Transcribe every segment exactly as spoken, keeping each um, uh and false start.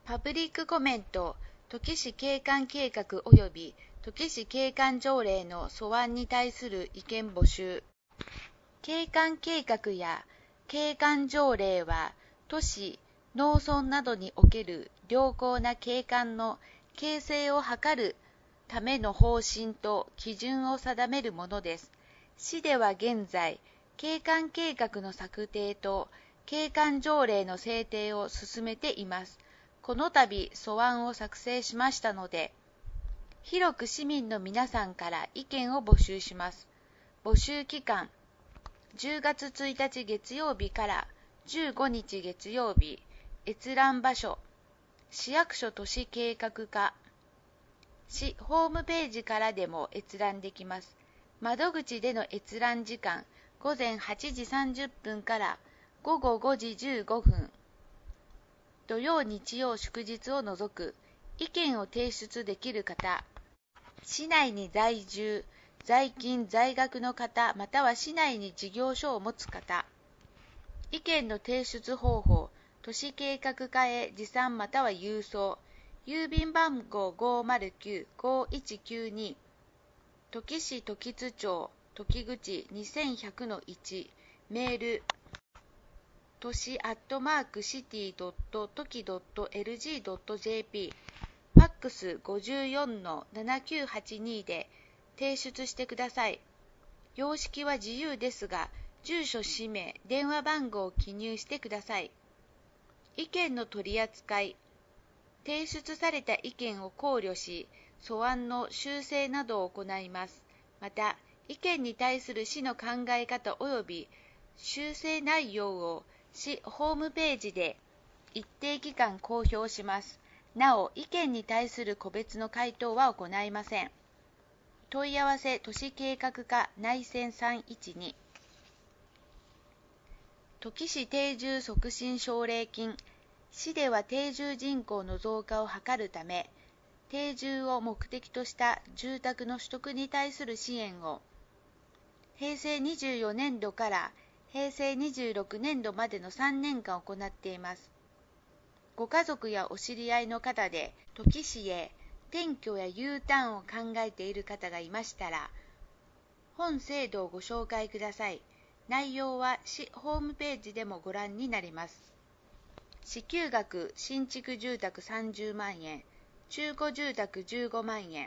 パブリックコメント、土岐市景観計画及び土岐市景観条例の素案に対する意見募集。景観計画や景観条例は、都市、農村などにおける良好な景観の形成を図るための方針と基準を定めるものです。市では現在、景観計画の策定と景観条例の制定を進めています。この度、素案を作成しましたので、広く市民の皆さんから意見を募集します。募集期間、じゅうがつついたち月曜日からじゅうごにち月曜日、閲覧場所、市役所都市計画課、市ホームページからでも閲覧できます。窓口での閲覧時間、ごぜんはちじさんじゅっぷんからごごごじじゅうごふん、土曜日曜祝日を除く、意見を提出できる方、市内に在住、在勤在学の方、または市内に事業所を持つ方、意見の提出方法、都市計画課へ持参または郵送、郵便番号 ごーまるきゅうごーいちきゅうに、土岐市時津町、土岐口 にせんひゃくのいち、メール、都市アットマークシティドットトキドットエルジードットジェーピー、ファックス ごじゅうよんのななきゅうはちに で提出してください。様式は自由ですが、住所、氏名、電話番号を記入してください。意見の取り扱い、提出された意見を考慮し、素案の修正などを行います。また、意見に対する市の考え方及び修正内容を市ホームページで一定期間公表します。なお、意見に対する個別の回答は行いません。問い合わせ都市計画課内線さんいちに。土岐市定住促進奨励金。市では定住人口の増加を図るため、定住を目的とした住宅の取得に対する支援を、へいせいにじゅうよねんどからへいせいにじゅうろくねんどまでのさんねんかん行っています。ご家族やお知り合いの方で、土岐市へ転居や U ターンを考えている方がいましたら、本制度をご紹介ください。内容は市ホームページでもご覧になれます。支給額、新築住宅さんじゅうまんえん、中古住宅じゅうごまんえん。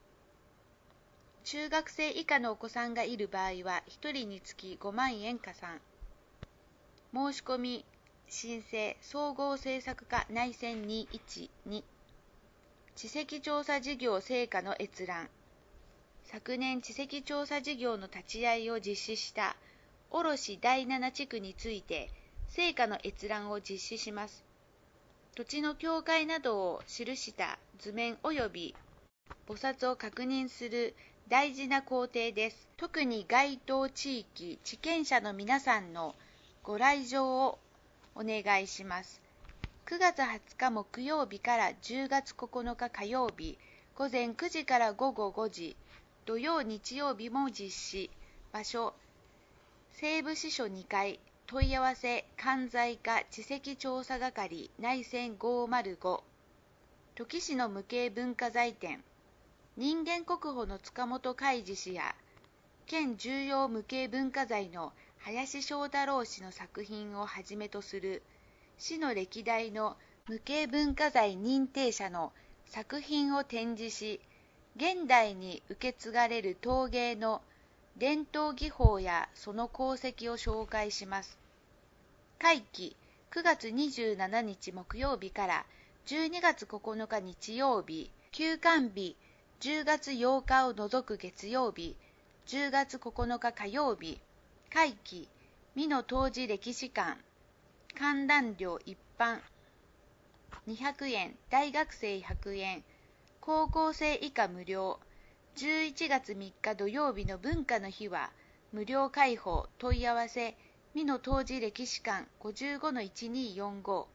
中学生以下のお子さんがいる場合は、ひとりにつきごまんえん加算。申し込み、申請、総合政策課内線にいちに。地籍調査事業成果の閲覧。昨年地籍調査事業の立ち会いを実施した卸だいなな地区について、成果の閲覧を実施します。土地の境界などを記した図面及び簿冊を確認する大事な工程です。特に該当地域、地権者の皆さんのご来場をお願いします。くがつはつか木曜日からじゅうがつここのか火曜日、ごぜんくじからごごごじ、土曜日曜日も実施。場所、西部支所にかい、問い合わせ関西課地籍調査係内線ごーまるご。土岐市の無形文化財展。人間国宝の塚本海二氏や県重要無形文化財の林正太郎氏の作品をはじめとする市の歴代の無形文化財認定者の作品を展示し、現代に受け継がれる陶芸の伝統技法やその功績を紹介します。会期、くがつにじゅうしちにち木曜日からじゅうにがつここのか日曜日、休館日、じゅうがつようかを除く月曜日、じゅうがつここのか火曜日。会期、美濃陶磁歴史館。観覧料一般にひゃくえん、大学生ひゃくえん、高校生以下無料。じゅういちがつみっか土曜日の文化の日は無料開放。問い合わせ美濃陶磁歴史館 ごじゅうごのいちにーよんご。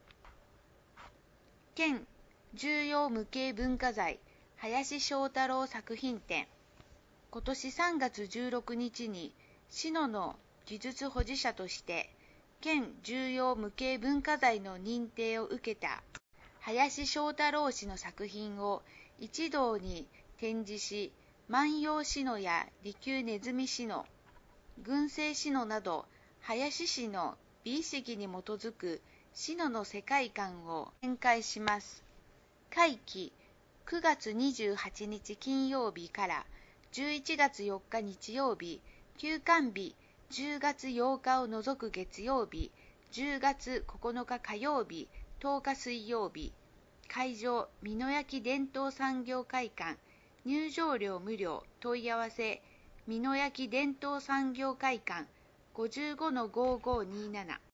県重要無形文化財林正太郎作品展。今年さんがつじゅうろくにちに市野の技術保持者として県重要無形文化財の認定を受けた林正太郎氏の作品を一堂に展示し、万葉詩野や利休ネズミ詩野、群生詩野など林氏の美意識に基づく詩野の世界観を展開します。会期くがつにじゅうはちにち金曜日からじゅういちがつよっか日曜日、休館日じゅうがつようかを除く月曜日、じゅうがつここのか火曜日、とおか水曜日。会場、美濃焼伝統産業会館。入場料無料。問い合わせ、美濃焼伝統産業会館 ごじゅうごのごーごーにーなな。